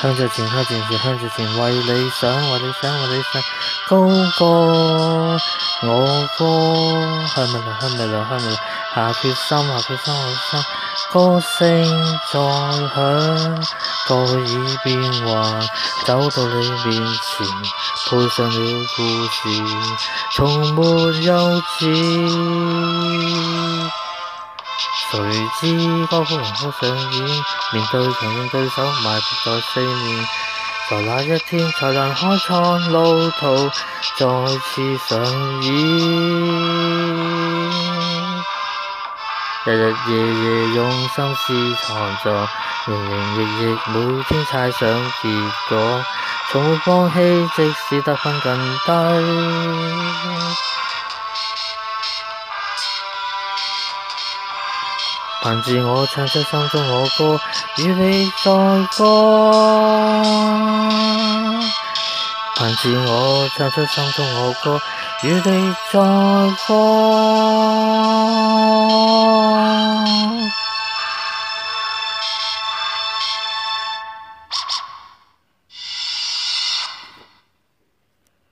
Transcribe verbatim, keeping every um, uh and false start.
向着前，向着前，向着前，為理想，為理想，為理想，高歌我歌，向未來，向未來，向未來，下決心，下決心，下決心，歌聲再響，過耳邊環，走到你面前，配上了故事，從沒休止。誰知歌曲能否上演？面對強勁對手，埋伏在四面，在那一天才能開創路途，再次上演。日日夜夜用心思創作，營營役役每天猜想結果，從沒放棄，即使得分更低。憑自我唱出心中我歌，與你再歌。憑自我唱出心中我歌，與你再歌。